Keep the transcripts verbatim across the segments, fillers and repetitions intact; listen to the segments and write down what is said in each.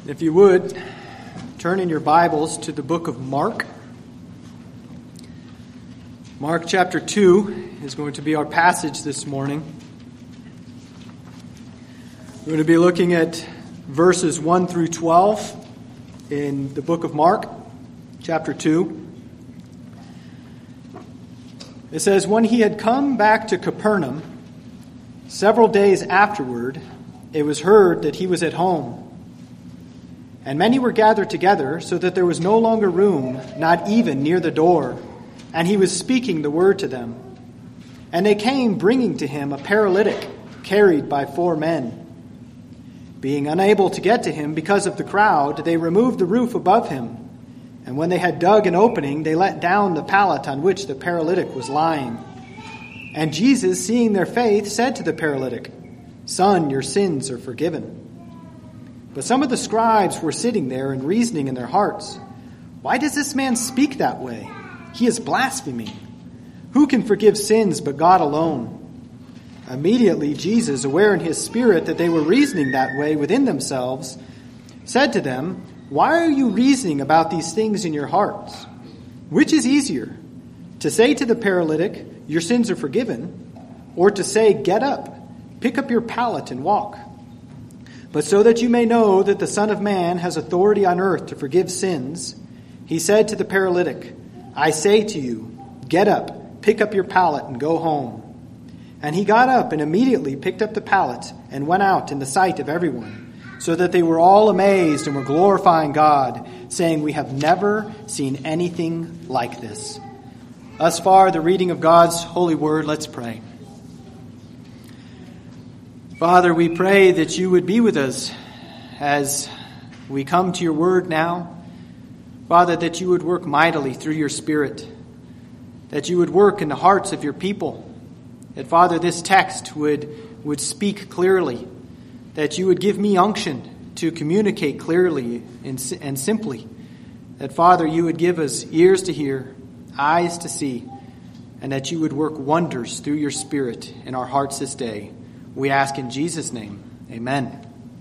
If you would, turn in your Bibles to the book of Mark. Mark chapter two is going to be our passage this morning. We're going to be looking at verses one through twelve in the book of Mark, chapter two. It says, "When he had come back to Capernaum, several days afterward, it was heard that he was at home. And many were gathered together, so that there was no longer room, not even near the door. And he was speaking the word to them. And they came, bringing to him a paralytic, carried by four men. Being unable to get to him because of the crowd, they removed the roof above him. And when they had dug an opening, they let down the pallet on which the paralytic was lying. And Jesus, seeing their faith, said to the paralytic, 'Son, your sins are forgiven.' But some of the scribes were sitting there and reasoning in their hearts, 'Why does this man speak that way? He is blaspheming. Who can forgive sins but God alone?' Immediately Jesus, aware in his spirit that they were reasoning that way within themselves, said to them, 'Why are you reasoning about these things in your hearts? Which is easier, to say to the paralytic, "Your sins are forgiven," or to say, "Get up, pick up your pallet and walk"? But so that you may know that the Son of Man has authority on earth to forgive sins,' he said to the paralytic, 'I say to you, get up, pick up your pallet and go home.' And he got up and immediately picked up the pallet and went out in the sight of everyone, so that they were all amazed and were glorifying God, saying, 'We have never seen anything like this.'" Thus far, the reading of God's holy word. Let's pray. Father, we pray that you would be with us as we come to your word now. Father, that you would work mightily through your Spirit, that you would work in the hearts of your people, that, Father, this text would, would speak clearly, that you would give me unction to communicate clearly and, and simply, that, Father, you would give us ears to hear, eyes to see, and that you would work wonders through your Spirit in our hearts this day. We ask in Jesus' name, amen.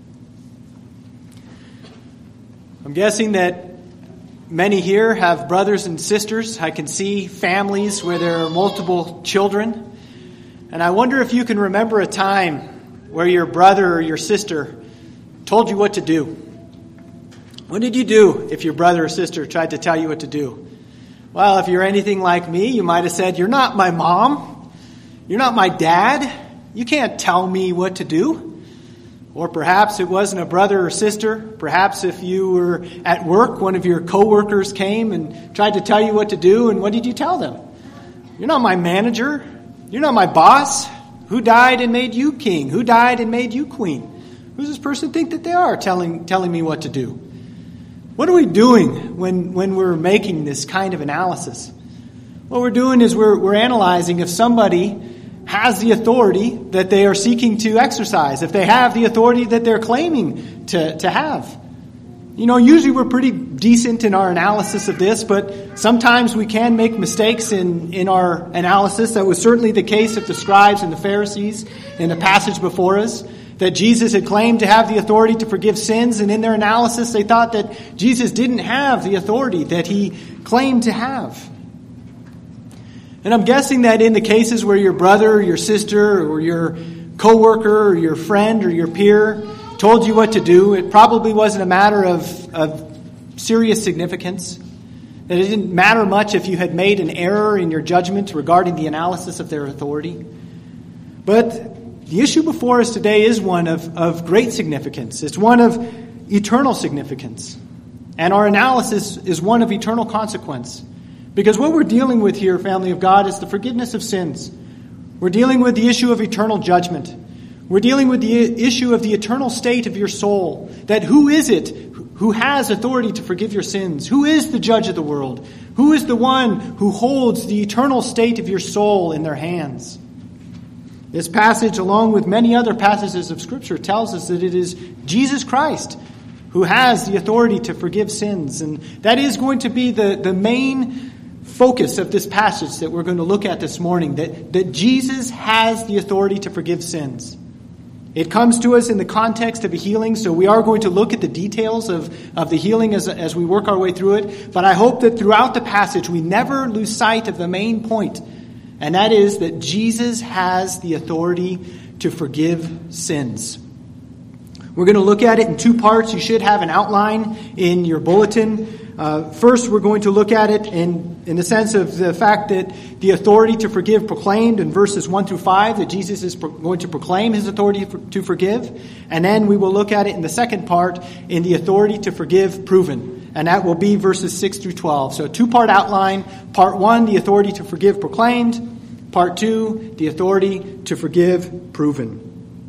I'm guessing that many here have brothers and sisters. I can see families where there are multiple children. And I wonder if you can remember a time where your brother or your sister told you what to do. What did you do if your brother or sister tried to tell you what to do? Well, if you're anything like me, you might have said, "You're not my mom. You're not my dad. You can't tell me what to do." Or perhaps it wasn't a brother or sister. Perhaps if you were at work, one of your coworkers came and tried to tell you what to do, and what did you tell them? "You're not my manager. You're not my boss. Who died and made you king? Who died and made you queen? Who's this person think that they are telling telling me what to do?" What are we doing when, when we're making this kind of analysis? What we're doing is we're, we're analyzing if somebody has the authority that they are seeking to exercise, if they have the authority that they're claiming to, to have. You know, usually we're pretty decent in our analysis of this, but sometimes we can make mistakes in, in our analysis. That was certainly the case of the scribes and the Pharisees in the passage before us, that Jesus had claimed to have the authority to forgive sins, and in their analysis they thought that Jesus didn't have the authority that he claimed to have. And I'm guessing that in the cases where your brother or your sister or your coworker or your friend or your peer told you what to do, it probably wasn't a matter of, of serious significance. That it didn't matter much if you had made an error in your judgment regarding the analysis of their authority. But the issue before us today is one of, of great significance. It's one of eternal significance. And our analysis is one of eternal consequence. Because what we're dealing with here, family of God, is the forgiveness of sins. We're dealing with the issue of eternal judgment. We're dealing with the issue of the eternal state of your soul. That who is it who has authority to forgive your sins? Who is the judge of the world? Who is the one who holds the eternal state of your soul in their hands? This passage, along with many other passages of Scripture, tells us that it is Jesus Christ who has the authority to forgive sins. And that is going to be the, the main focus of this passage that we're going to look at this morning, that, that Jesus has the authority to forgive sins. It comes to us in the context of a healing, so we are going to look at the details of, of the healing as, as we work our way through it. But I hope that throughout the passage we never lose sight of the main point, and that is that Jesus has the authority to forgive sins. We're going to look at it in two parts. You should have an outline in your bulletin. Uh, first, we're going to look at it in, in the sense of the fact that the authority to forgive proclaimed in verses one through five, that Jesus is pro- going to proclaim his authority for, to forgive. And then we will look at it in the second part in the authority to forgive proven. And that will be verses six through twelve. So a two-part outline. Part one, the authority to forgive proclaimed. Part two, the authority to forgive proven.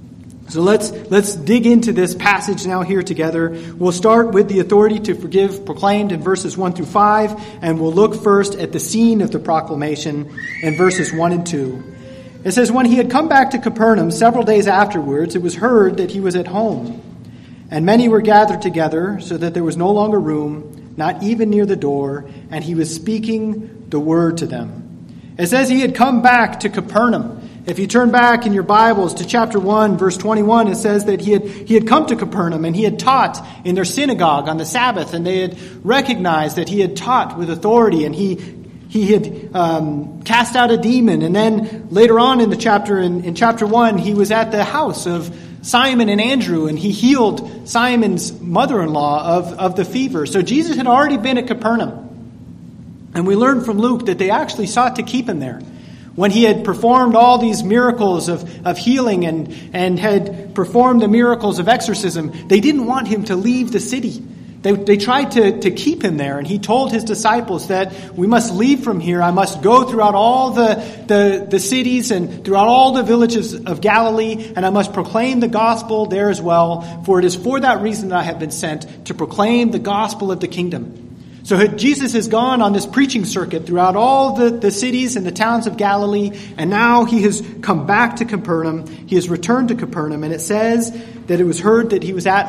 So let's let's dig into this passage now here together. We'll start with the authority to forgive proclaimed in verses one through five, and we'll look first at the scene of the proclamation in verses one and two. It says, "When he had come back to Capernaum several days afterwards, it was heard that he was at home. And many were gathered together, so that there was no longer room, not even near the door, and he was speaking the word to them." It says he had come back to Capernaum. If you turn back in your Bibles to chapter one, verse twenty-one, it says that he had he had come to Capernaum and he had taught in their synagogue on the Sabbath, and they had recognized that he had taught with authority, and he he had um, cast out a demon. And then later on in the chapter, in, in chapter one, he was at the house of Simon and Andrew, and he healed Simon's mother-in-law of, of the fever. So Jesus had already been at Capernaum. And we learned from Luke that they actually sought to keep him there. When he had performed all these miracles of, of healing and, and had performed the miracles of exorcism, they didn't want him to leave the city. They, they tried to, to keep him there, and he told his disciples that we must leave from here. I must go throughout all the, the, the cities and throughout all the villages of Galilee, and I must proclaim the gospel there as well, for it is for that reason that I have been sent, to proclaim the gospel of the kingdom. So Jesus has gone on this preaching circuit throughout all the, the cities and the towns of Galilee, and now he has come back to Capernaum. He has returned to Capernaum, and it says that it was heard that he was at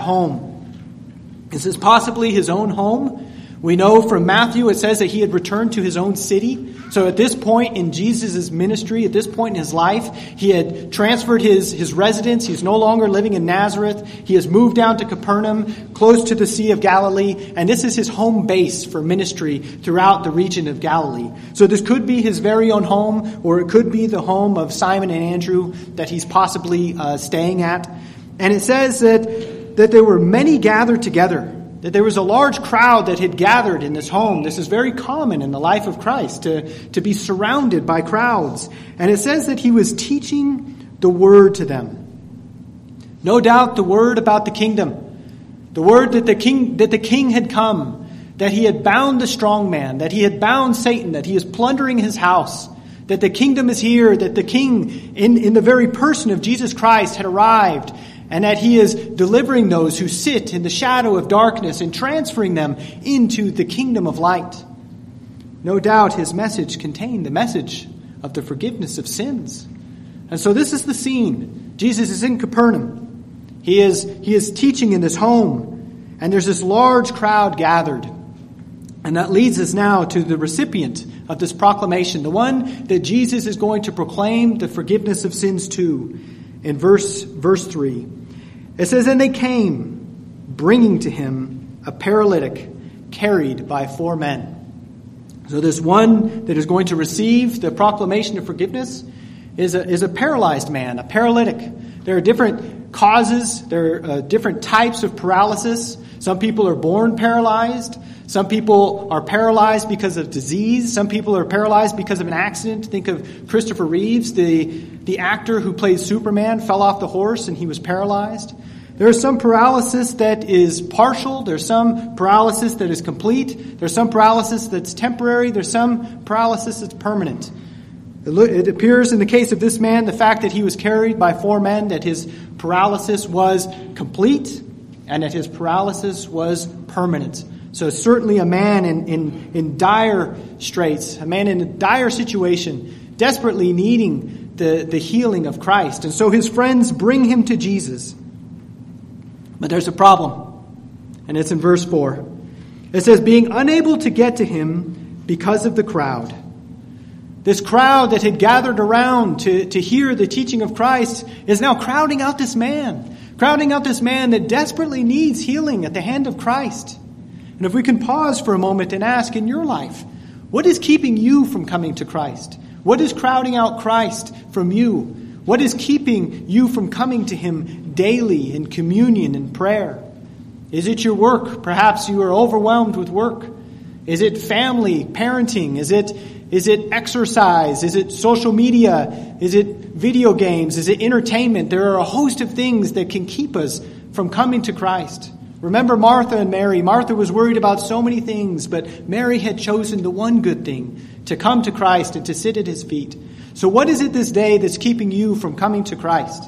home. This is possibly his own home. We know from Matthew it says that he had returned to his own city. So at this point in Jesus' ministry, at this point in his life, he had transferred his, his residence. He's no longer living in Nazareth. He has moved down to Capernaum, close to the Sea of Galilee. And this is his home base for ministry throughout the region of Galilee. So this could be his very own home, or it could be the home of Simon and Andrew that he's possibly uh, staying at. And it says that, that there were many gathered together. That there was a large crowd that had gathered in this home. This is very common in the life of Christ, to, to be surrounded by crowds. And it says that he was teaching the word to them. No doubt the word about the kingdom. The word that the king, that the king had come. That he had bound the strong man. That he had bound Satan. That he is plundering his house. That the kingdom is here. That the king, in, in the very person of Jesus Christ, had arrived. And that he is delivering those who sit in the shadow of darkness and transferring them into the kingdom of light. No doubt his message contained the message of the forgiveness of sins. And so this is the scene. Jesus is in Capernaum. He is, he is teaching in this home. And there's this large crowd gathered. And that leads us now to the recipient of this proclamation, the one that Jesus is going to proclaim the forgiveness of sins to. In verse, verse three, it says, "And they came, bringing to him a paralytic carried by four men." So this one that is going to receive the proclamation of forgiveness is a, is a paralyzed man, a paralytic. There are different causes. There are uh, different types of paralysis. Some people are born paralyzed. Some people are paralyzed because of disease. Some people are paralyzed because of an accident. Think of Christopher Reeves, the, the actor who plays Superman, fell off the horse and he was paralyzed. There is some paralysis that is partial. There's some paralysis that is complete. There's some paralysis that's temporary. There's some paralysis that's permanent. It appears in the case of this man, the fact that he was carried by four men, that his paralysis was complete and that his paralysis was permanent. So certainly a man in, in, in dire straits, a man in a dire situation, desperately needing the, the healing of Christ. And so his friends bring him to Jesus. But there's a problem, and it's in verse four. It says, "Being unable to get to him because of the crowd." This crowd that had gathered around to, to hear the teaching of Christ is now crowding out this man, crowding out this man that desperately needs healing at the hand of Christ. And if we can pause for a moment and ask, in your life, what is keeping you from coming to Christ? What is crowding out Christ from you? What is keeping you from coming to him daily in communion and prayer? Is it your work? Perhaps you are overwhelmed with work. Is it family, parenting? Is it Is it exercise? Is it social media? Is it video games? Is it entertainment? There are a host of things that can keep us from coming to Christ. Remember Martha and Mary. Martha was worried about so many things, but Mary had chosen the one good thing, to come to Christ and to sit at his feet. So what is it this day that's keeping you from coming to Christ?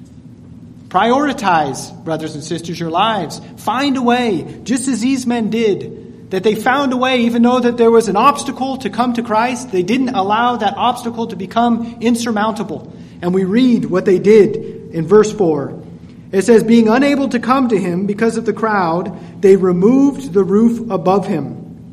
Prioritize, brothers and sisters, your lives. Find a way, just as these men did, that they found a way, even though that there was an obstacle to come to Christ, they didn't allow that obstacle to become insurmountable. And we read what they did in verse four. It says, being unable to come to him because of the crowd, they removed the roof above him.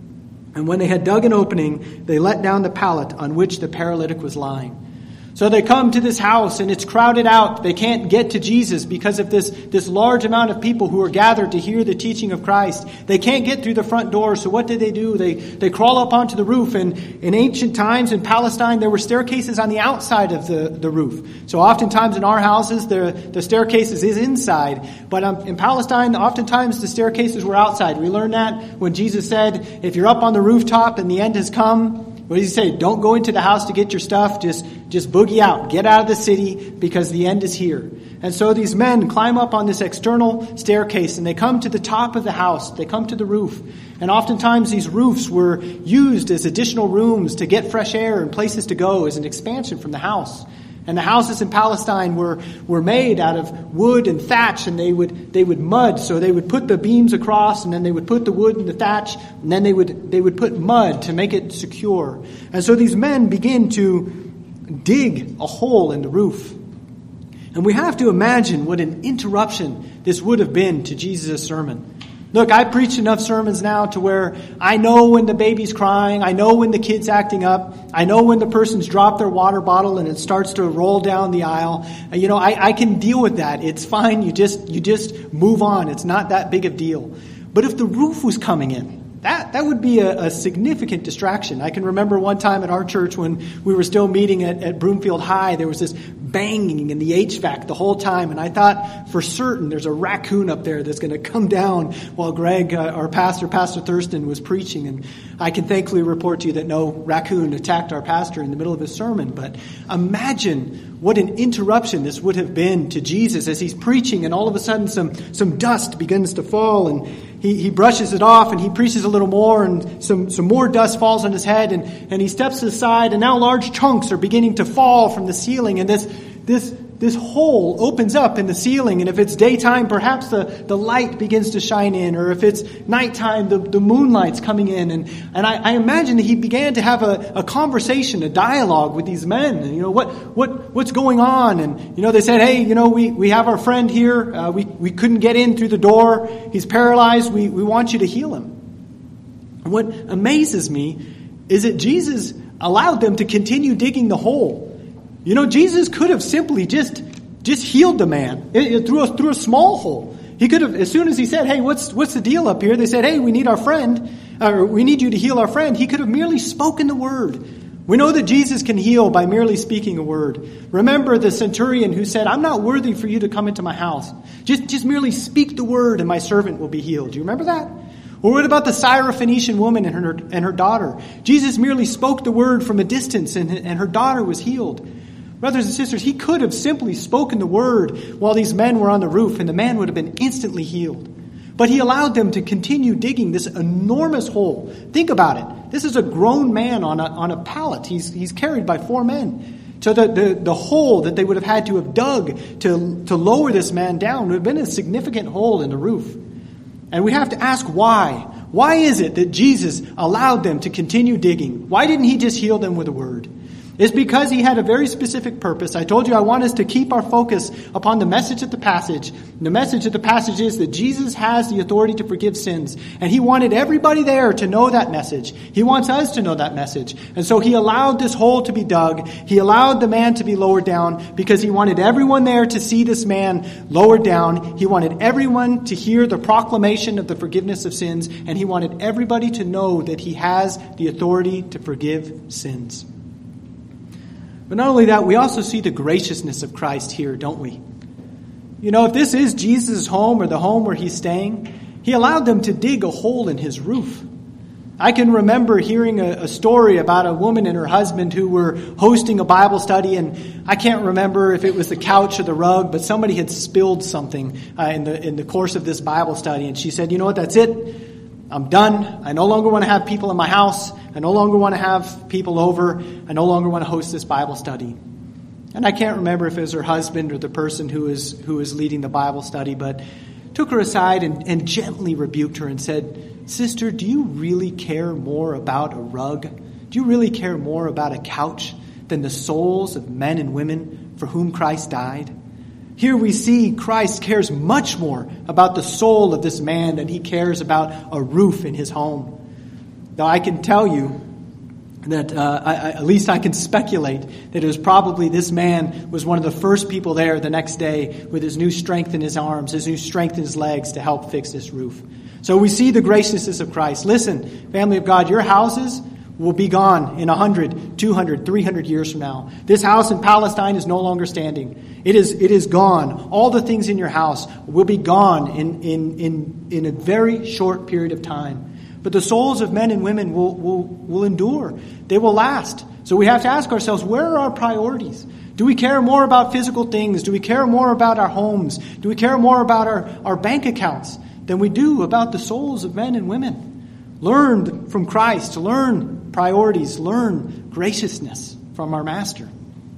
And when they had dug an opening, they let down the pallet on which the paralytic was lying. So they come to this house and it's crowded out. They can't get to Jesus because of this, this large amount of people who are gathered to hear the teaching of Christ. They can't get through the front door. So what did they do? They, they crawl up onto the roof. And in ancient times in Palestine, there were staircases on the outside of the, the roof. So oftentimes in our houses, the, the staircases is inside. But um, in Palestine, oftentimes the staircases were outside. We learned that when Jesus said, if you're up on the rooftop and the end has come, what does he say? Don't go into the house to get your stuff. Just, just boogie out. Get out of the city because the end is here. And so these men climb up on this external staircase and they come to the top of the house. They come to the roof. And oftentimes these roofs were used as additional rooms to get fresh air and places to go as an expansion from the house. And the houses in Palestine were, were made out of wood and thatch, and they would they would mud. So they would put the beams across, and then they would put the wood and the thatch, and then they would they would put mud to make it secure. And so these men begin to dig a hole in the roof. And we have to imagine what an interruption this would have been to Jesus' sermon. Look, I preach enough sermons now to where I know when the baby's crying, I know when the kid's acting up, I know when the person's dropped their water bottle and it starts to roll down the aisle. You know, I, I can deal with that. It's fine. You just you just move on. It's not that big a deal. But if the roof was coming in, that, that would be a, a significant distraction. I can remember one time at our church when we were still meeting at, at Broomfield High, there was this banging in the H V A C the whole time. And I thought for certain there's a raccoon up there that's going to come down while Greg, uh, our pastor, Pastor Thurston, was preaching. And I can thankfully report to you that no raccoon attacked our pastor in the middle of his sermon. But imagine what an interruption this would have been to Jesus as he's preaching, and all of a sudden some, some dust begins to fall, and he, he brushes it off and he preaches a little more, and some, some more dust falls on his head, and, and he steps to the side, and now large chunks are beginning to fall from the ceiling, and this this this hole opens up in the ceiling, and if it's daytime, perhaps the, the light begins to shine in, or if it's nighttime, the, the moonlight's coming in. And, and I, I imagine that he began to have a, a conversation, a dialogue with these men. And, you know, what, what, what's going on? And, you know, they said, hey, you know, we, we have our friend here. Uh, we, we couldn't get in through the door. He's paralyzed. We, we want you to heal him. And what amazes me is that Jesus allowed them to continue digging the hole. You know, Jesus could have simply just just healed the man it, it, through, a, through a small hole. He could have, as soon as he said, hey, what's what's the deal up here? They said, hey, we need our friend, or we need you to heal our friend. He could have merely spoken the word. We know that Jesus can heal by merely speaking a word. Remember the centurion who said, I'm not worthy for you to come into my house. Just, just merely speak the word and my servant will be healed. Do you remember that? Or what about the Syrophoenician woman and her, and her daughter? Jesus merely spoke the word from a distance and, and her daughter was healed. Brothers and sisters, he could have simply spoken the word while these men were on the roof, and the man would have been instantly healed. But he allowed them to continue digging this enormous hole. Think about it. This is a grown man on a, on a pallet. He's, he's carried by four men. So the, the, the hole that they would have had to have dug to, to lower this man down would have been a significant hole in the roof. And we have to ask why. Why is it that Jesus allowed them to continue digging? Why didn't he just heal them with a word? is because he had a very specific purpose. I told you I want us to keep our focus upon the message of the passage. The message of the passage is that Jesus has the authority to forgive sins. And he wanted everybody there to know that message. He wants us to know that message. And so he allowed this hole to be dug. He allowed the man to be lowered down because he wanted everyone there to see this man lowered down. He wanted everyone to hear the proclamation of the forgiveness of sins. And he wanted everybody to know that he has the authority to forgive sins. But not only that, we also see the graciousness of Christ here, don't we? You know, if this is Jesus' home or the home where he's staying, he allowed them to dig a hole in his roof. I can remember hearing a, a story about a woman and her husband who were hosting a Bible study, and I can't remember if it was the couch or the rug, but somebody had spilled something uh, in the in the course of this Bible study, and she said, "You know what, that's it. I'm done. I no longer want to have people in my house. I no longer want to have people over. I no longer want to host this Bible study." And I can't remember if it was her husband or the person who was who was leading the Bible study, but took her aside and, and gently rebuked her and said, "Sister, do you really care more about a rug? Do you really care more about a couch than the souls of men and women for whom Christ died?" Here we see Christ cares much more about the soul of this man than he cares about a roof in his home. Now, I can tell you that, uh, I, I, at least I can speculate, that it was probably this man was one of the first people there the next day with his new strength in his arms, his new strength in his legs to help fix this roof. So we see the graciousness of Christ. Listen, family of God, your houses will be gone in one hundred, two hundred, three hundred years from now. This house in Palestine is no longer standing. It is it is gone. All the things in your house will be gone in, in, in, in a very short period of time. But the souls of men and women will, will, will endure. They will last. So we have to ask ourselves, where are our priorities? Do we care more about physical things? Do we care more about our homes? Do we care more about our, our bank accounts than we do about the souls of men and women? Learn from Christ, learn priorities, learn graciousness from our Master.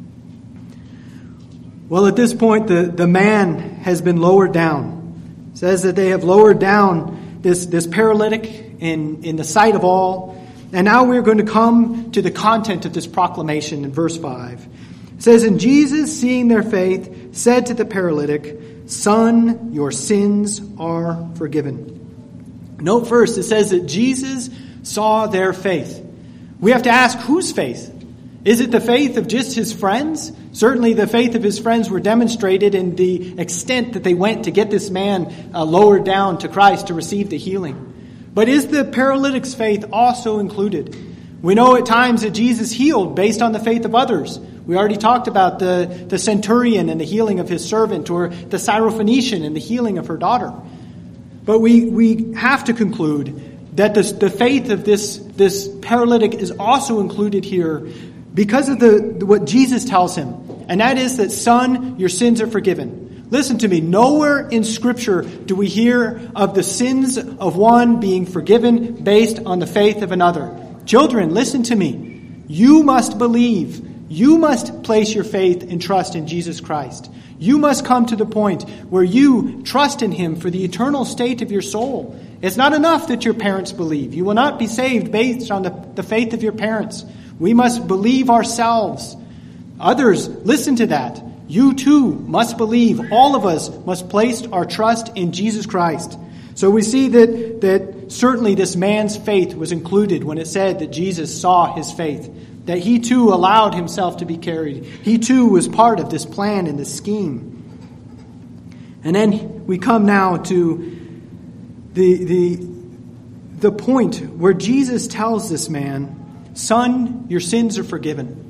Well, at this point, the, the man has been lowered down. It says that they have lowered down this, this paralytic in, in the sight of all. And now we're going to come to the content of this proclamation in verse five. It says, "And Jesus, seeing their faith, said to the paralytic, 'Son, your sins are forgiven.'" Note first, it says that Jesus saw their faith. We have to ask, whose faith? Is it the faith of just his friends? Certainly the faith of his friends were demonstrated in the extent that they went to get this man uh, lowered down to Christ to receive the healing. But is the paralytic's faith also included? We know at times that Jesus healed based on the faith of others. We already talked about the, the centurion and the healing of his servant, or the Syrophoenician and the healing of her daughter. But we, we have to conclude that this, the faith of this, this paralytic is also included here because of the what Jesus tells him. And that is that, "Son, your sins are forgiven." Listen to me. Nowhere in Scripture do we hear of the sins of one being forgiven based on the faith of another. Children, listen to me. You must believe. You must place your faith and trust in Jesus Christ. You must come to the point where you trust in him for the eternal state of your soul. It's not enough that your parents believe. You will not be saved based on the, the faith of your parents. We must believe ourselves. Others, listen to that. You too must believe. All of us must place our trust in Jesus Christ. So we see that, that certainly this man's faith was included when it said that Jesus saw his faith. That he too allowed himself to be carried. He too was part of this plan and this scheme. And then we come now to the, the, the point where Jesus tells this man, "Son, your sins are forgiven."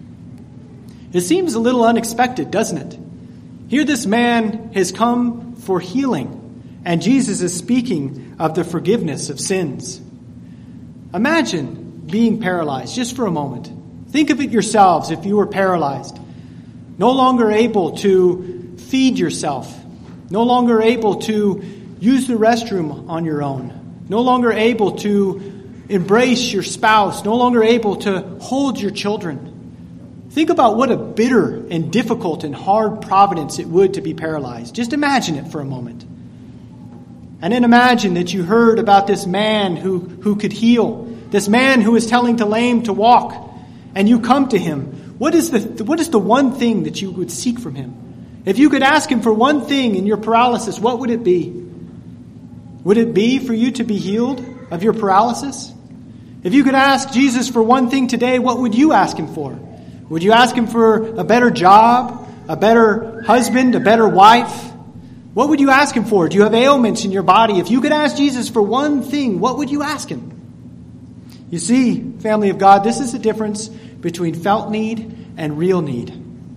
It seems a little unexpected, doesn't it? Here this man has come for healing, and Jesus is speaking of the forgiveness of sins. Imagine being paralyzed, just for a moment. Think of it yourselves if you were paralyzed. No longer able to feed yourself. No longer able to use the restroom on your own. No longer able to embrace your spouse. No longer able to hold your children. Think about what a bitter and difficult and hard providence it would to be paralyzed. Just imagine it for a moment. And then imagine that you heard about this man who, who could heal. This man who was telling the lame to walk. and you come to him, what is the what is the one thing that you would seek from him? If you could ask him for one thing in your paralysis, what would it be? Would it be for you to be healed of your paralysis? If you could ask Jesus for one thing today, what would you ask him for? Would you ask him for a better job, a better husband, a better wife? What would you ask him for? Do you have ailments in your body? If you could ask Jesus for one thing, what would you ask him? You see, family of God, this is the difference between felt need and real need.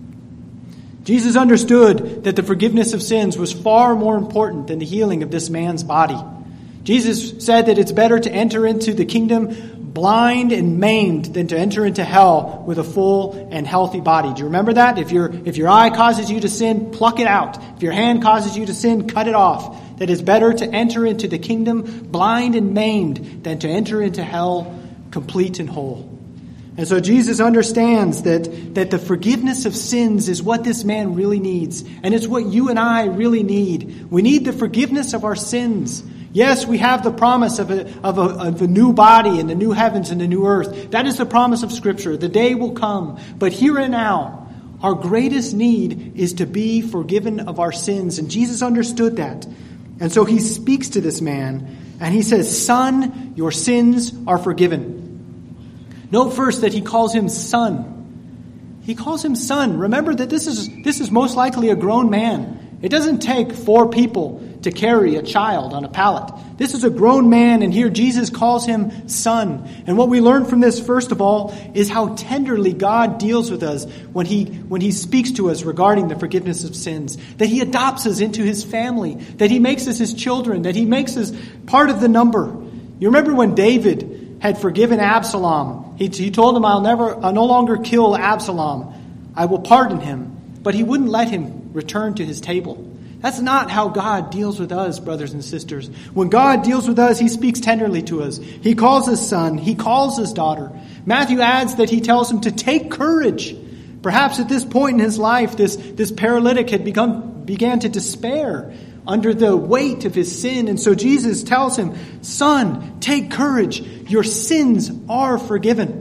Jesus understood that the forgiveness of sins was far more important than the healing of this man's body. Jesus said that it's better to enter into the kingdom blind and maimed than to enter into hell with a full and healthy body. Do you remember that? If your if your eye causes you to sin, pluck it out. If your hand causes you to sin, cut it off. That it's better to enter into the kingdom blind and maimed than to enter into hell complete and whole. And so Jesus understands that, that the forgiveness of sins is what this man really needs. And it's what you and I really need. We need the forgiveness of our sins. Yes, we have the promise of a, of a, of a new body and the new heavens and the new earth. That is the promise of Scripture. The day will come. But here and now, our greatest need is to be forgiven of our sins. And Jesus understood that. And so he speaks to this man and he says, "Son, your sins are forgiven." Note first that he calls him son. He calls him son. Remember that this is this is most likely a grown man. It doesn't take four people to carry a child on a pallet. This is a grown man, and here Jesus calls him son. And what we learn from this, first of all, is how tenderly God deals with us when he when he speaks to us regarding the forgiveness of sins. That he adopts us into his family. That he makes us his children. That he makes us part of the number. You remember when David had forgiven Absalom. He, he told him, I'll never, I'll no longer kill Absalom. I will pardon him. But he wouldn't let him return to his table. That's not how God deals with us, brothers and sisters. When God deals with us, he speaks tenderly to us. He calls us son. He calls us daughter. Matthew adds that he tells him to take courage. Perhaps at this point in his life, this, this paralytic had become, began to despair under the weight of his sin. And so Jesus tells him, son, take courage. Your sins are forgiven.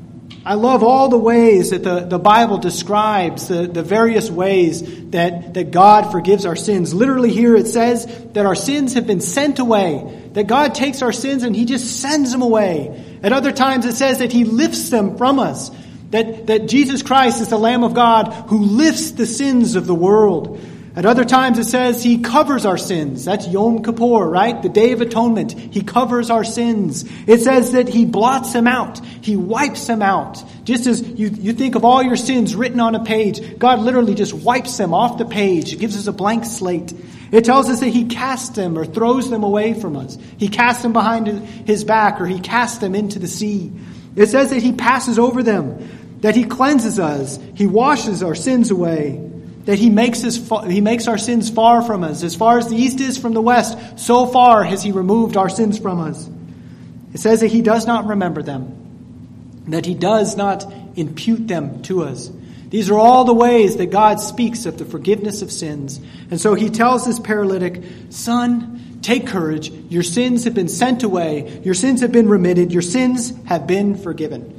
I love all the ways that the, the Bible describes the, the various ways that, that God forgives our sins. Literally here it says that our sins have been sent away. That God takes our sins and he just sends them away. At other times it says that he lifts them from us. That, that Jesus Christ is the Lamb of God who lifts the sins of the world. At other times it says he covers our sins. That's Yom Kippur, right? The Day of Atonement. He covers our sins. It says that he blots them out. He wipes them out. Just as you, you think of all your sins written on a page, God literally just wipes them off the page. He gives us a blank slate. It tells us that he casts them or throws them away from us. He casts them behind his back or he casts them into the sea. It says that he passes over them, that he cleanses us. He washes our sins away. That he makes us, he makes our sins far from us. As far as the east is from the west, so far has he removed our sins from us. It says that he does not remember them. That he does not impute them to us. These are all the ways that God speaks of the forgiveness of sins. And so he tells this paralytic, son, take courage. Your sins have been sent away. Your sins have been remitted. Your sins have been forgiven.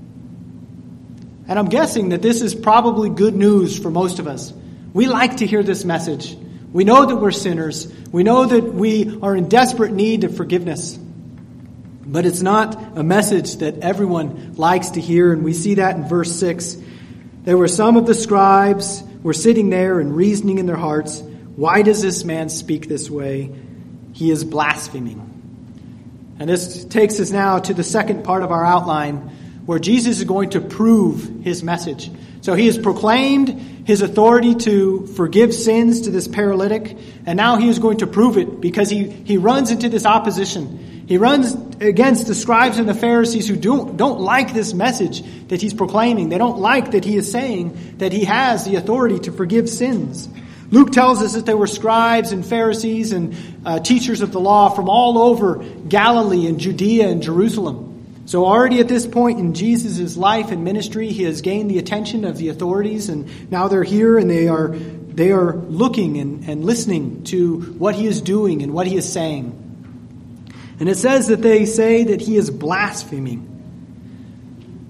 And I'm guessing that this is probably good news for most of us. We like to hear this message. We know that we're sinners. We know that we are in desperate need of forgiveness. But it's not a message that everyone likes to hear, and we see that in verse six. There were some of the scribes were sitting there and reasoning in their hearts, why does this man speak this way? He is blaspheming. And this takes us now to the second part of our outline, where Jesus is going to prove his message. So he has proclaimed his authority to forgive sins to this paralytic, and now he is going to prove it because he, he runs into this opposition. He runs against the scribes and the Pharisees who don't, don't like this message that he's proclaiming. They don't like that he is saying that he has the authority to forgive sins. Luke tells us that there were scribes and Pharisees and uh, teachers of the law from all over Galilee and Judea and Jerusalem. So already at this point in Jesus' life and ministry, he has gained the attention of the authorities, and now they're here and they are they are looking and, and listening to what he is doing and what he is saying. And it says that they say that he is blaspheming.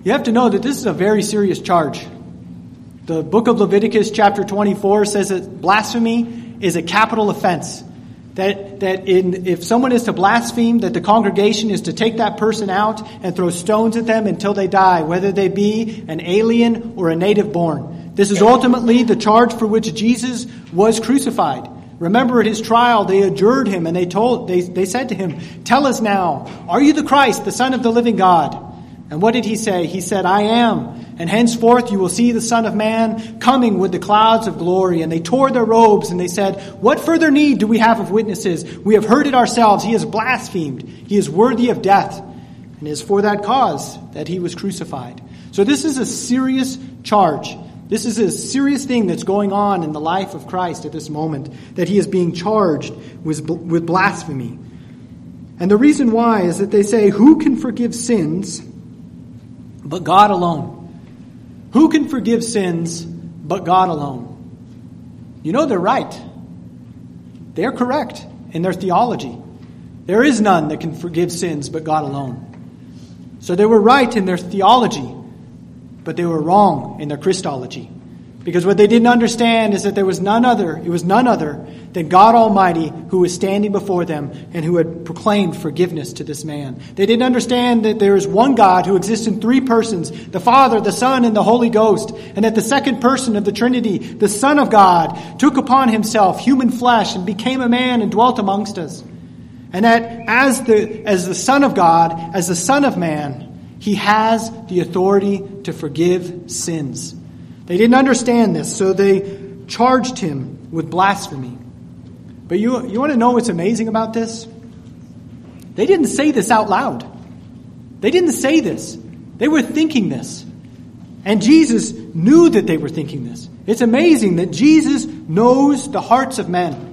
You have to know that this is a very serious charge. The book of Leviticus chapter twenty-four says that blasphemy is a capital offense. That that in, if someone is to blaspheme, that the congregation is to take that person out and throw stones at them until they die, whether they be an alien or a native born. This is ultimately the charge for which Jesus was crucified. Remember at his trial, they adjured him and they told they, they said to him, "Tell us now, are you the Christ, the Son of the living God?" And what did he say? He said, "I am. And henceforth you will see the Son of Man coming with the clouds of glory." And they tore their robes and they said, "What further need do we have of witnesses? We have heard it ourselves. He has blasphemed. He is worthy of death. And it is for that cause that he was crucified." So this is a serious charge. This is a serious thing that's going on in the life of Christ at this moment, that he is being charged with, with blasphemy. And the reason why is that they say, who can forgive sins but God alone? Who can forgive sins but God alone? You know they're right. They're correct in their theology. There is none that can forgive sins but God alone. So they were right in their theology, but they were wrong in their Christology. Because what they didn't understand is that there was none other, it was none other than God Almighty who was standing before them and who had proclaimed forgiveness to this man. They didn't understand that there is one God who exists in three persons, the Father, the Son, and the Holy Ghost, and that the second person of the Trinity, the Son of God, took upon himself human flesh and became a man and dwelt amongst us. And that as the, as the Son of God, as the Son of Man, he has the authority to forgive sins. They didn't understand this, so they charged him with blasphemy. But you, you want to know what's amazing about this? They didn't say this out loud. They didn't say this. They were thinking this. And Jesus knew that they were thinking this. It's amazing that Jesus knows the hearts of men.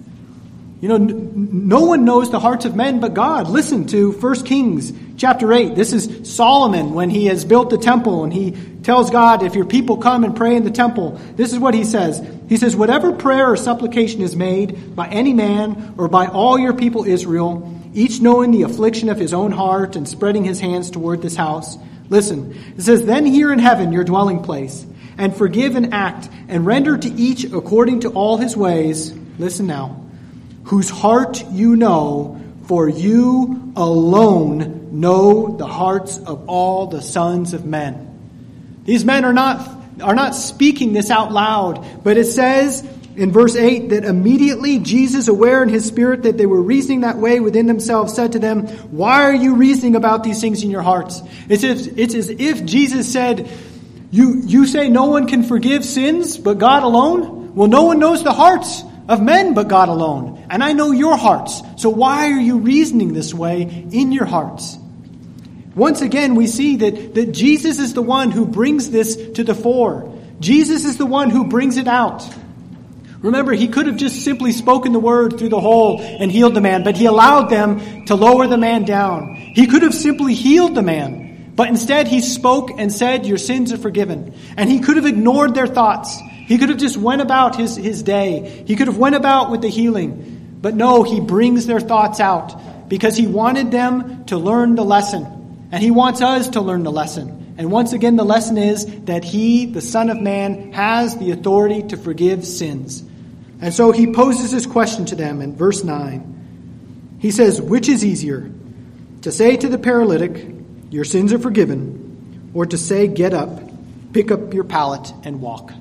You know, no one knows the hearts of men but God. Listen to First Kings chapter eight. This is Solomon when he has built the temple and he tells God, if your people come and pray in the temple, this is what he says. He says, whatever prayer or supplication is made by any man or by all your people Israel, each knowing the affliction of his own heart and spreading his hands toward this house. Listen, it says, then hear in heaven your dwelling place and forgive and act and render to each according to all his ways. Listen now. Whose heart you know, for you alone know the hearts of all the sons of men. These men are not, are not speaking this out loud, but it says in verse eight that immediately Jesus, aware in his spirit that they were reasoning that way within themselves, said to them, why are you reasoning about these things in your hearts? It's as, it's as if Jesus said, you, you say no one can forgive sins but God alone? Well, no one knows the hearts of men but God alone. And I know your hearts. So why are you reasoning this way in your hearts? Once again, we see that, that Jesus is the one who brings this to the fore. Jesus is the one who brings it out. Remember, he could have just simply spoken the word through the hole and healed the man, but he allowed them to lower the man down. He could have simply healed the man, but instead he spoke and said, your sins are forgiven. And he could have ignored their thoughts. He could have just went about his, his day. He could have went about with the healing. But no, he brings their thoughts out because he wanted them to learn the lesson. And he wants us to learn the lesson. And once again, the lesson is that he, the Son of Man, has the authority to forgive sins. And so he poses this question to them in verse nine. He says, which is easier, to say to the paralytic, your sins are forgiven, or to say, get up, pick up your pallet, and walk?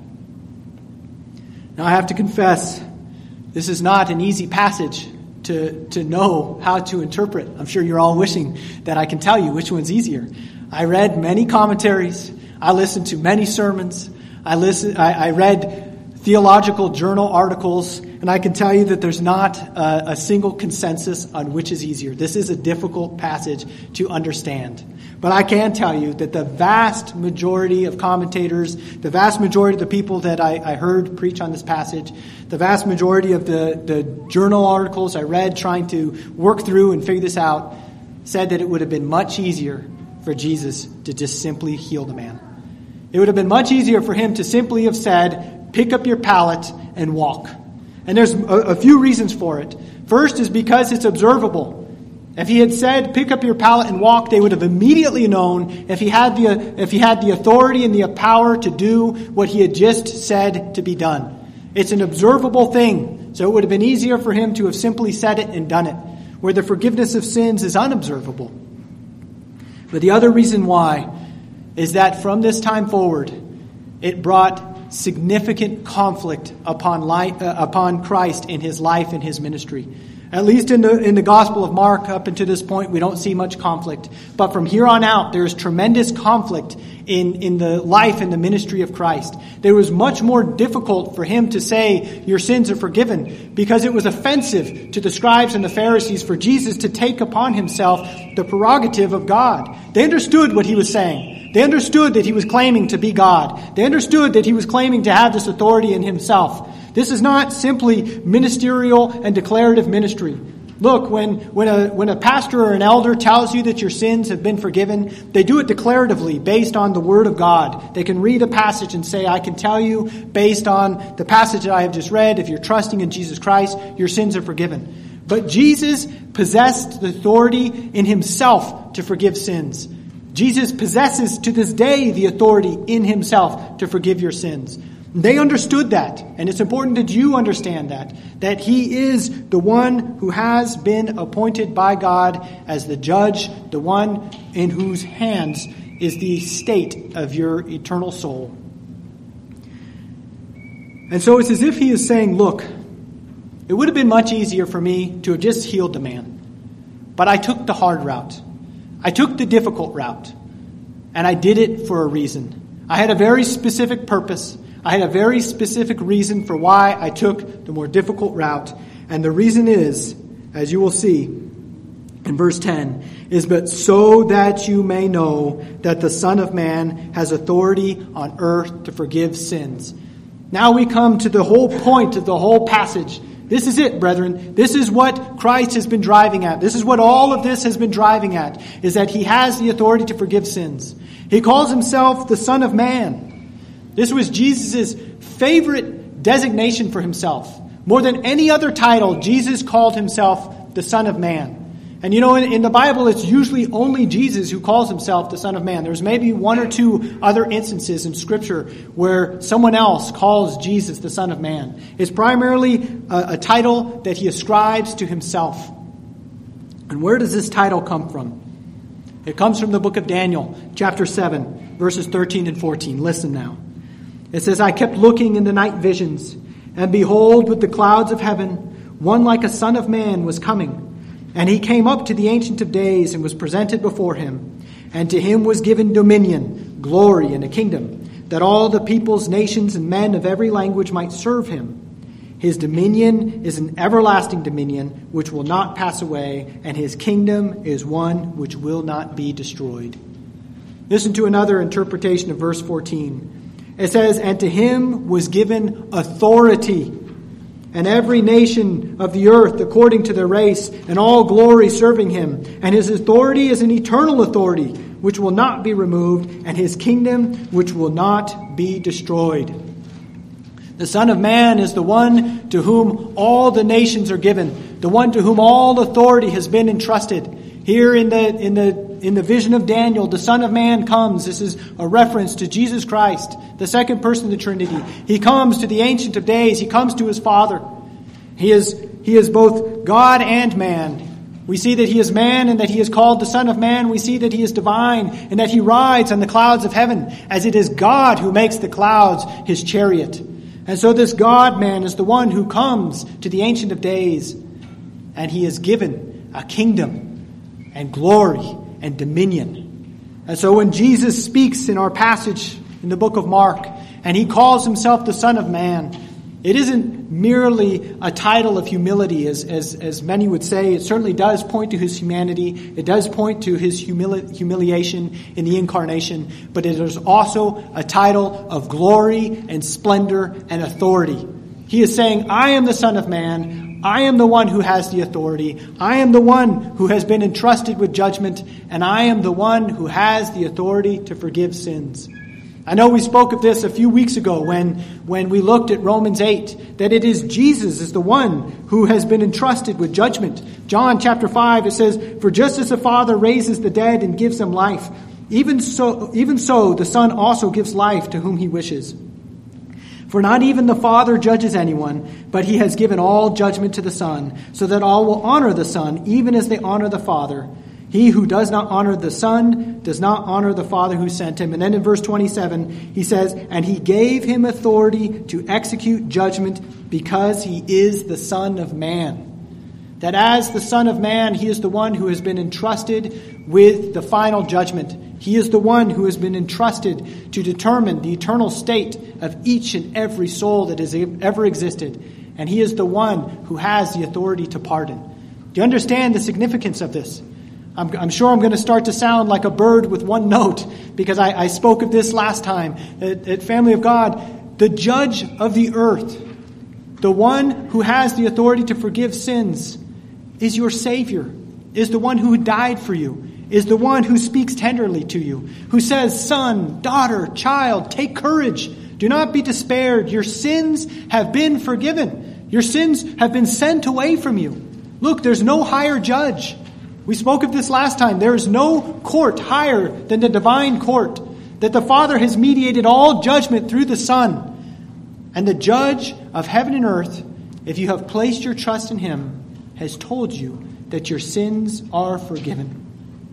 Now, I have to confess, this is not an easy passage to, to know how to interpret. I'm sure you're all wishing that I can tell you which one's easier. I read many commentaries. I listened to many sermons. I listen, I, I read theological journal articles, and I can tell you that there's not a, a single consensus on which is easier. This is a difficult passage to understand. But I can tell you that the vast majority of commentators, the vast majority of the people that I, I heard preach on this passage, the vast majority of the, the journal articles I read trying to work through and figure this out, said that it would have been much easier for Jesus to just simply heal the man. It would have been much easier for him to simply have said, pick up your pallet and walk. And there's a, a few reasons for it. First is because it's observable. If he had said, pick up your pallet and walk, they would have immediately known if he had the, if he had the authority and the power to do what he had just said to be done. It's an observable thing, so it would have been easier for him to have simply said it and done it, where the forgiveness of sins is unobservable. But the other reason why is that from this time forward, it brought significant conflict upon life, uh, upon Christ in his life and his ministry. At least in the in the Gospel of Mark, up until this point, we don't see much conflict. But from here on out, there is tremendous conflict in, in the life and the ministry of Christ. There was much more difficult for him to say, your sins are forgiven, because it was offensive to the scribes and the Pharisees for Jesus to take upon himself the prerogative of God. They understood what he was saying. They understood that he was claiming to be God. They understood that he was claiming to have this authority in himself. This is not simply ministerial and declarative ministry. Look, when, when a, when a pastor or an elder tells you that your sins have been forgiven, they do it declaratively based on the Word of God. They can read a passage and say, I can tell you based on the passage that I have just read, if you're trusting in Jesus Christ, your sins are forgiven. But Jesus possessed the authority in himself to forgive sins. Jesus possesses to this day the authority in himself to forgive your sins. They understood that, and it's important that you understand that, that he is the one who has been appointed by God as the judge, the one in whose hands is the state of your eternal soul. And so it's as if he is saying, look, it would have been much easier for me to have just healed the man, but I took the hard route. I took the difficult route, and I did it for a reason. I had a very specific purpose. I had a very specific reason for why I took the more difficult route. And the reason is, as you will see in verse ten, is but so that you may know that the Son of Man has authority on earth to forgive sins. Now we come to the whole point of the whole passage. This is it, brethren. This is what Christ has been driving at. This is what all of this has been driving at, is that he has the authority to forgive sins. He calls himself the Son of Man. This was Jesus' favorite designation for himself. More than any other title, Jesus called himself the Son of Man. And you know, in, in the Bible, it's usually only Jesus who calls himself the Son of Man. There's maybe one or two other instances in Scripture where someone else calls Jesus the Son of Man. It's primarily a, a title that he ascribes to himself. And where does this title come from? It comes from the book of Daniel, chapter seven, verses thirteen and fourteen. Listen now. It says, I kept looking in the night visions, and behold, with the clouds of heaven, one like a son of man was coming. And he came up to the Ancient of Days and was presented before him. And to him was given dominion, glory, and a kingdom, that all the peoples, nations, and men of every language might serve him. His dominion is an everlasting dominion which will not pass away, and his kingdom is one which will not be destroyed. Listen to another interpretation of verse fourteen. It says, and to him was given authority, and every nation of the earth according to their race, and all glory serving him. And his authority is an eternal authority, which will not be removed, and his kingdom, which will not be destroyed. The Son of Man is the one to whom all the nations are given, the one to whom all authority has been entrusted. Here in the in the in the vision of Daniel, the Son of Man comes. This is a reference to Jesus Christ, the second person of the Trinity. He comes to the Ancient of Days. He comes to his Father. He is he is both God and man. We see that he is man and that he is called the Son of Man. We see that he is divine and that he rides on the clouds of heaven, as it is God who makes the clouds his chariot. And so this God-man is the one who comes to the Ancient of Days, and he is given a kingdom and glory and dominion. And so when Jesus speaks in our passage in the book of Mark, and he calls himself the Son of Man, it isn't merely a title of humility, as, as, as many would say. It certainly does point to his humanity. It does point to his humili- humiliation in the incarnation. But it is also a title of glory and splendor and authority. He is saying, I am the Son of Man. I am the one who has the authority. I am the one who has been entrusted with judgment. And I am the one who has the authority to forgive sins. I know we spoke of this a few weeks ago when, when we looked at Romans eight, that it is Jesus is the one who has been entrusted with judgment. John chapter five, it says, "For just as the Father raises the dead and gives them life, even so, even so the Son also gives life to whom he wishes. For not even the Father judges anyone, but he has given all judgment to the Son, so that all will honor the Son, even as they honor the Father. He who does not honor the Son does not honor the Father who sent him." And then in verse twenty-seven, he says, "And he gave him authority to execute judgment because he is the Son of Man." That as the Son of Man, he is the one who has been entrusted with the final judgment. He is the one who has been entrusted to determine the eternal state of each and every soul that has ever existed. And he is the one who has the authority to pardon. Do you understand the significance of this? I'm, I'm sure I'm going to start to sound like a bird with one note, because I, I spoke of this last time at, at Family of God. The judge of the earth, the one who has the authority to forgive sins, is your Savior, is the one who died for you, is the one who speaks tenderly to you, who says, "Son, daughter, child, take courage. Do not be despaired. Your sins have been forgiven. Your sins have been sent away from you. Look, there's no higher judge." We spoke of this last time. There is no court higher than the divine court, that the Father has mediated all judgment through the Son. And the judge of heaven and earth, if you have placed your trust in him, has told you that your sins are forgiven.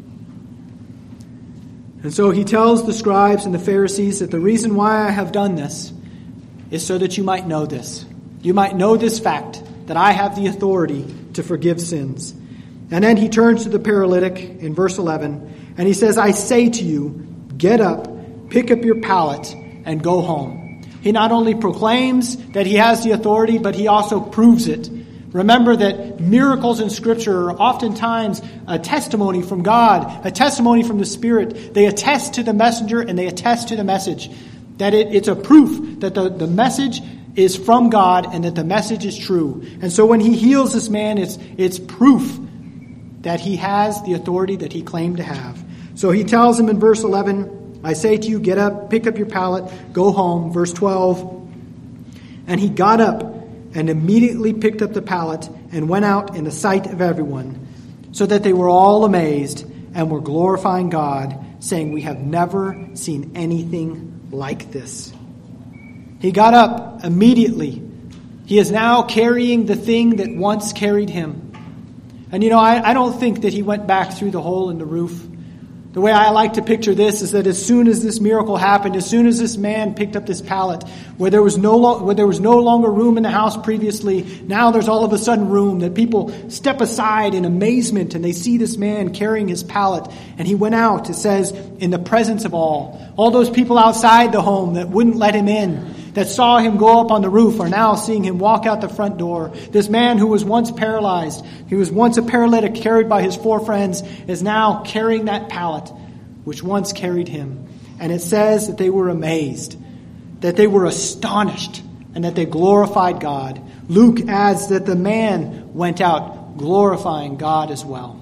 And so he tells the scribes and the Pharisees that the reason why I have done this is so that you might know this. You might know this fact, that I have the authority to forgive sins. And then he turns to the paralytic in verse eleven, and he says, "I say to you, get up, pick up your pallet, and go home." He not only proclaims that he has the authority, but he also proves it. Remember that miracles in Scripture are oftentimes a testimony from God, a testimony from the Spirit. They attest to the messenger and they attest to the message. That it, it's a proof that the, the message is from God and that the message is true. And so when he heals this man, it's, it's proof that he has the authority that he claimed to have. So he tells him in verse eleven, "I say to you, get up, pick up your pallet, go home." Verse twelve, "And he got up and immediately picked up the pallet and went out in the sight of everyone, so that they were all amazed and were glorifying God, saying, 'We have never seen anything like this.'" He got up immediately. He is now carrying the thing that once carried him. And you know, I, I don't think that he went back through the hole in the roof. The way I like to picture this is that as soon as this miracle happened, as soon as this man picked up this pallet, where there was no lo- where there was no longer room in the house previously, now there's all of a sudden room, that people step aside in amazement and they see this man carrying his pallet. And he went out, it says, in the presence of all. All those people outside the home that wouldn't let him in, that saw him go up on the roof, are now seeing him walk out the front door. This man who was once paralyzed, he was once a paralytic carried by his four friends, is now carrying that pallet which once carried him. And it says that they were amazed, that they were astonished, and that they glorified God. Luke adds that the man went out glorifying God as well.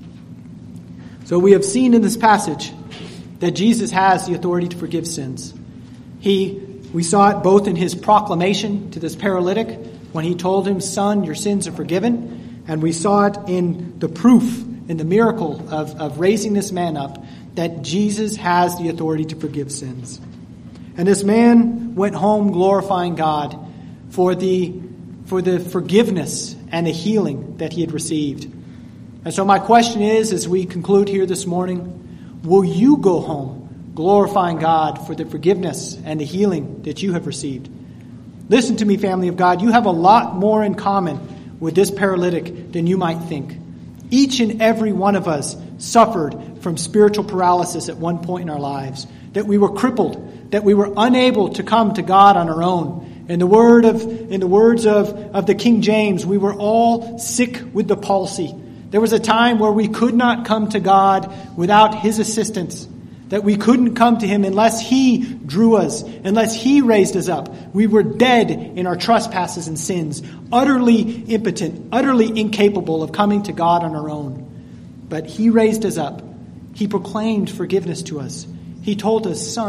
So we have seen in this passage that Jesus has the authority to forgive sins. He We saw it both in his proclamation to this paralytic when he told him, "Son, your sins are forgiven." And we saw it in the proof, in the miracle of, of raising this man up, that Jesus has the authority to forgive sins. And this man went home glorifying God for the, for the forgiveness and the healing that he had received. And so my question is, as we conclude here this morning, will you go home glorifying God for the forgiveness and the healing that you have received? Listen to me, family of God. You have a lot more in common with this paralytic than you might think. Each and every one of us suffered from spiritual paralysis at one point in our lives. That we were crippled, that we were unable to come to God on our own. In the word of, in the words of, of the King James, we were all sick with the palsy. There was a time where we could not come to God without his assistance. That we couldn't come to him unless he drew us, unless he raised us up. We were dead in our trespasses and sins, utterly impotent, utterly incapable of coming to God on our own. But he raised us up. He proclaimed forgiveness to us. He told us, "Son,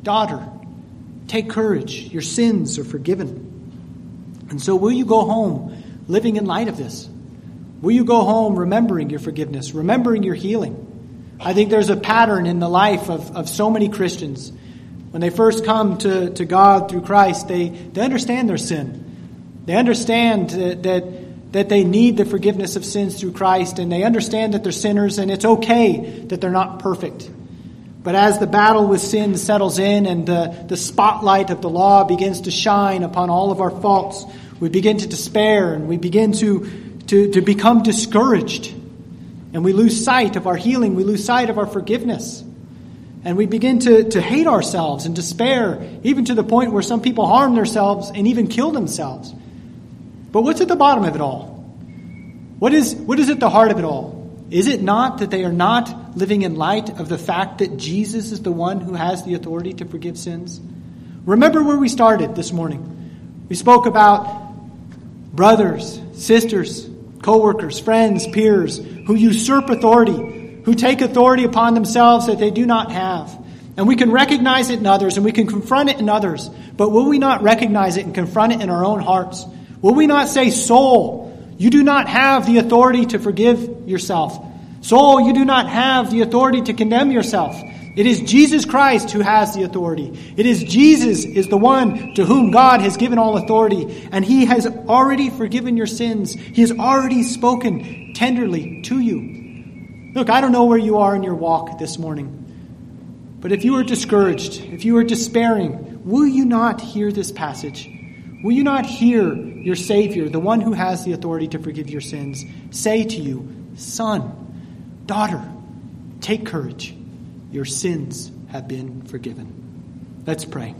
daughter, take courage. Your sins are forgiven. And so will you go home living in light of this? Will you go home remembering your forgiveness, remembering your healing? I think there's a pattern in the life of, of so many Christians. When they first come to, to God through Christ, they, they understand their sin. They understand that, that, that they need the forgiveness of sins through Christ, and they understand that they're sinners, and it's okay that they're not perfect. But as the battle with sin settles in and the, the spotlight of the law begins to shine upon all of our faults, we begin to despair and we begin to, to, to become discouraged. And we lose sight of our healing. We lose sight of our forgiveness. And we begin to, to hate ourselves and despair, even to the point where some people harm themselves and even kill themselves. But what's at the bottom of it all? What is, what is at the heart of it all? Is it not that they are not living in light of the fact that Jesus is the one who has the authority to forgive sins? Remember where we started this morning. We spoke about brothers, sisters, co-workers, friends, peers who usurp authority, who take authority upon themselves that they do not have. And we can recognize it in others and we can confront it in others. But will we not recognize it and confront it in our own hearts? Will we not say, soul, you do not have the authority to forgive yourself. Soul, you do not have the authority to condemn yourself. It is Jesus Christ who has the authority. It is Jesus is the one to whom God has given all authority. And he has already forgiven your sins. He has already spoken tenderly to you. Look, I don't know where you are in your walk this morning. But if you are discouraged, if you are despairing, will you not hear this passage? Will you not hear your Savior, the one who has the authority to forgive your sins, say to you, son, daughter, take courage. Your sins have been forgiven. Let's pray.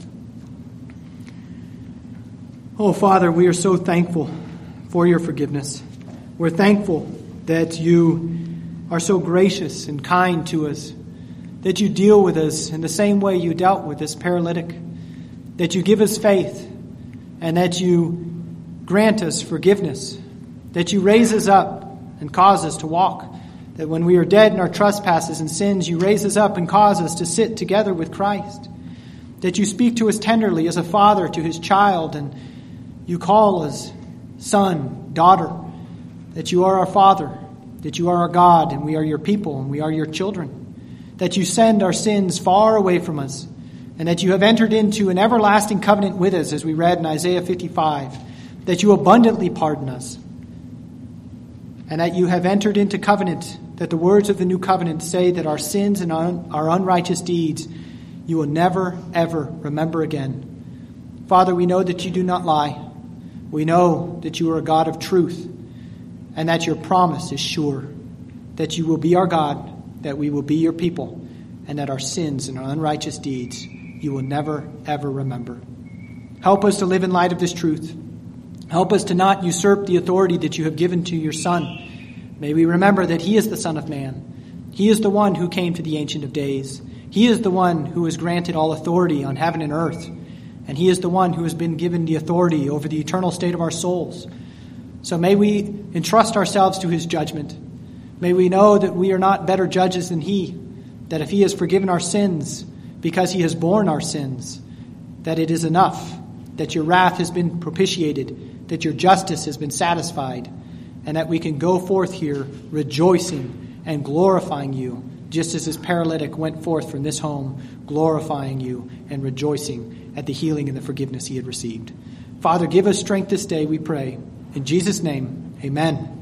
Oh, Father, we are so thankful for your forgiveness. We're thankful that you are so gracious and kind to us, that you deal with us in the same way you dealt with this paralytic, that you give us faith, and that you grant us forgiveness, that you raise us up and cause us to walk, that when we are dead in our trespasses and sins, you raise us up and cause us to sit together with Christ, that you speak to us tenderly as a father to his child, and you call us son, daughter, that you are our Father, that you are our God, and we are your people, and we are your children, that you send our sins far away from us, and that you have entered into an everlasting covenant with us, as we read in Isaiah fifty-five, that you abundantly pardon us, and that you have entered into covenant, that the words of the new covenant say that our sins and our unrighteous deeds you will never, ever remember again. Father, we know that you do not lie. We know that you are a God of truth, and that your promise is sure, that you will be our God, that we will be your people, and that our sins and our unrighteous deeds you will never, ever remember. Help us to live in light of this truth. Help us to not usurp the authority that you have given to your Son. May we remember that he is the Son of Man. He is the one who came to the Ancient of Days. He is the one who has granted all authority on heaven and earth. And he is the one who has been given the authority over the eternal state of our souls. So may we entrust ourselves to his judgment. May we know that we are not better judges than he, that if he has forgiven our sins because he has borne our sins, that it is enough, that your wrath has been propitiated, that your justice has been satisfied, and that we can go forth here rejoicing and glorifying you, just as this paralytic went forth from this home, glorifying you and rejoicing at the healing and the forgiveness he had received. Father, give us strength this day, we pray. In Jesus' name, amen.